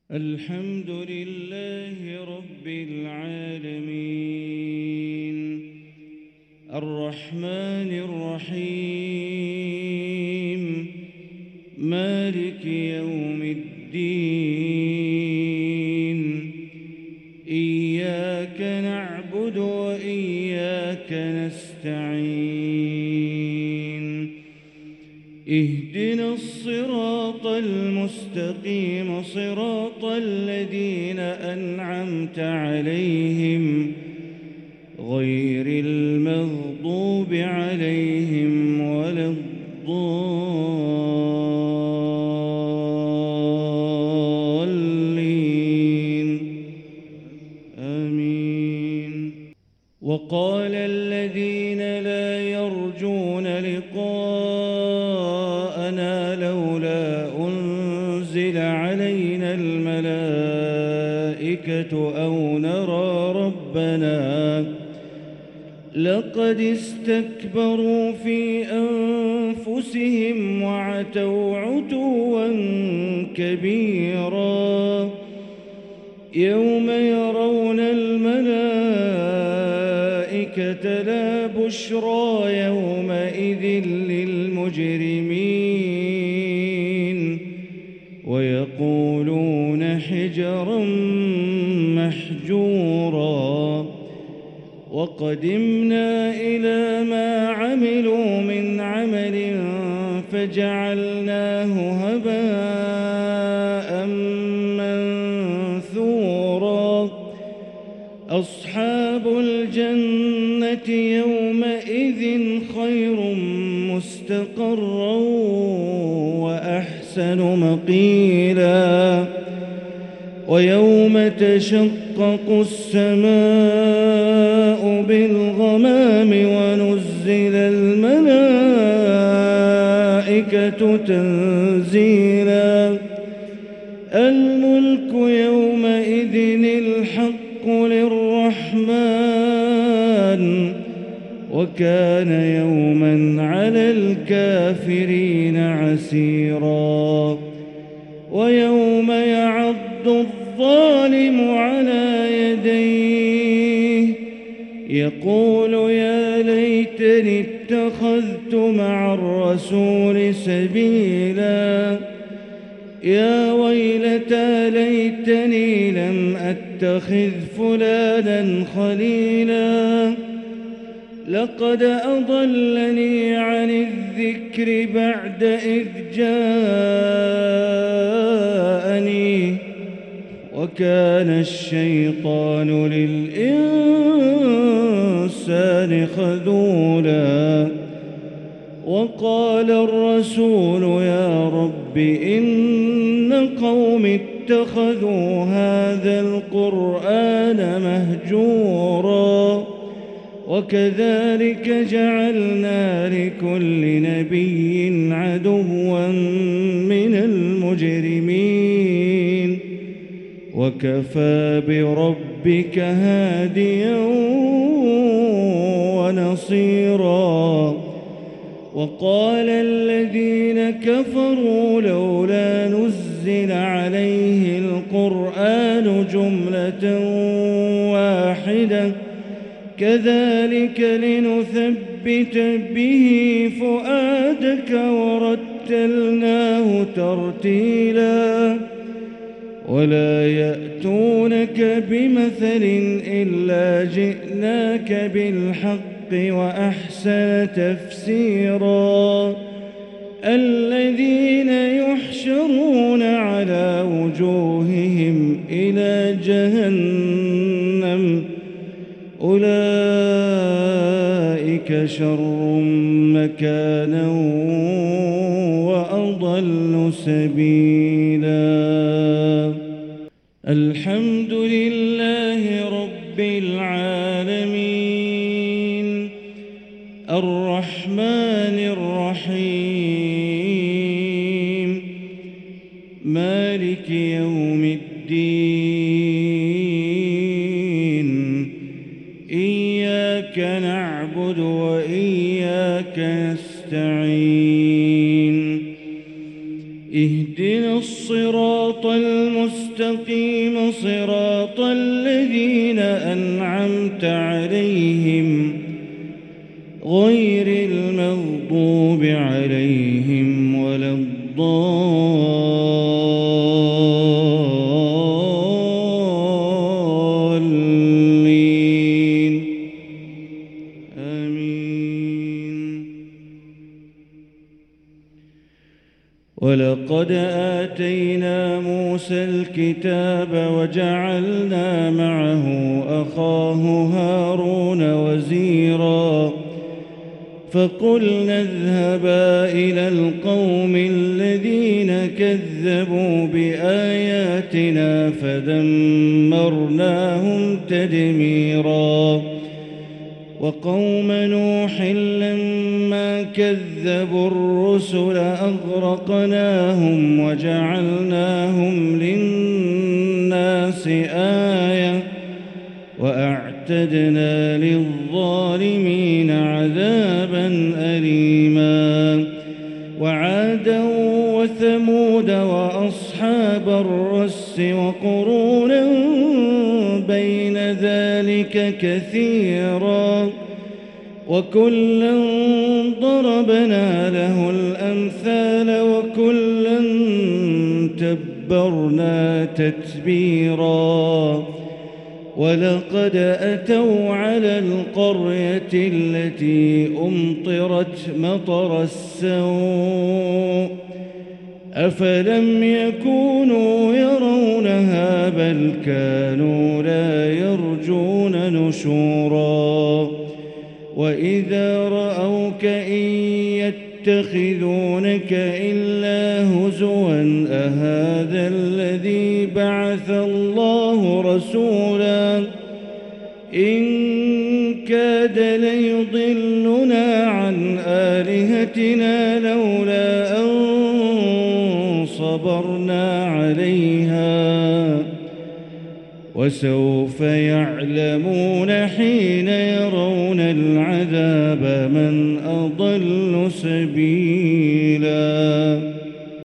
الحمد لله رب العالمين الرحمن الرحيم مالك يوم الدين إياك نعبد وإياك نستعين اهدنا الصراط المستقيم صراط الذين أنعمت عليهم غير المغضوب عليهم ولا الضالين آمين. وقال الذين لا يرجون لقاءنا لولا أنزل علينا الملائكة أو نرى ربنا لقد استكبروا في أنفسهم وعتوا عتوا كبيرا يوم يرون الملائكة لا بشرى يومئذ للمجرمين ويقولون حجرا محجورا وقدمنا إلى ما عملوا من عمل فجعلناه هباء منثورا أصحاب الجنة يومئذ خير مستقرا وأحسن مقيلا ويوم تشقق السماء بالغمام ونزل الملائكة تنزيلا الملك يومئذ الحق للرحمن وكان يوما على الكافرين عسيرا ويوم يعض الظالم على يديه يقول يا ليتني اتخذت مع الرسول سبيلا يا ويلتى ليتني لم أتخذ فلانا خليلا لقد أضلني عن الذكر بعد إذ جاءني وكان الشيطان للإنسان خذولا وقال الرسول يا رب إن قوم اتخذوا هذا القرآن مهجورا وكذلك جعلنا لكل نبي عدوا من المجرمين وكفى بربك هاديا ونصيرا وقال الذين كفروا لولا نزل عليه القرآن جملة واحدة كذلك لنثبت به فؤادك ورتلناه ترتيلا ولا يأتونك بمثل إلا جئناك بالحق وأحسن تفسيرا الذين يحشرون على وجوههم إلى جهنم أولئك شر مكانا وأضل سبيلا الحمد لله رب العالمين الرحمن الرحيم مالك يوم الدين إياك نعبد وإياك نستعين اهدنا الصراط المستقيم المستقيم صراط الذين أنعمت عليهم غير المغضوب عليهم ولا الضالين آمين. ولقد آتينا موسى الكتاب وجعلنا معه أخاه هارون وزيرا فقلنا اذهبا إلى القوم الذين كذبوا بآياتنا فدمرناهم تدميرا وقوم نوح لما كذبوا الرسل أغرقناهم وجعلناهم للناس آية وأعتدنا للظالمين عذابا أليما وعادا وثمود وأصحاب الرس وقرونا بين ذلك كثيرا وكلا ضربنا له الأمثال وكلا تبرنا تتبيرا ولقد أتوا على القرية التي أمطرت مطر السوء أفلم يكونوا يرونها بل كانوا لا يرجون نشورا وإذا رأوك إن يتخذونك إلا هزوا أهذا الذي بعث الله رسولا إن كاد ليضلنا عن آلهتنا لولا أن صبرنا عليها وسوف يعلمون حين يرون العذاب من أضل سبيلا.